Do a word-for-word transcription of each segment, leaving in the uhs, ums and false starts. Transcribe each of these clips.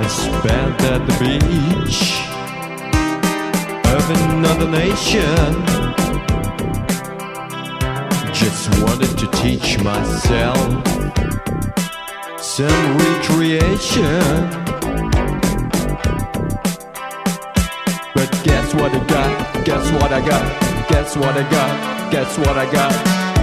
I spent at the beach of another nation. Just wanted to teach myself some recreation. But guess what I got? Guess what I got? Guess what I got? Guess what I got?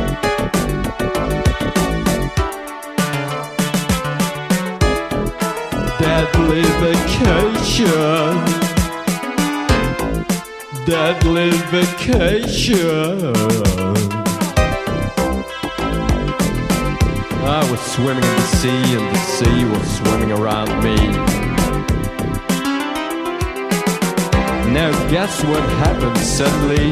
Deadly vacation. Deadly vacation. I was swimming in the sea and the sea was swimming around me. Now guess what happened suddenly?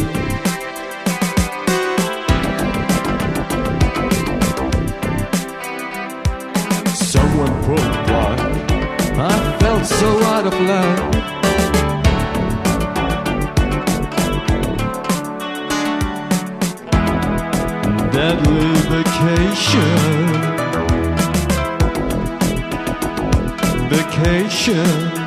Someone pulled the plug. I felt so out of line. Deadly vacation. Vacation.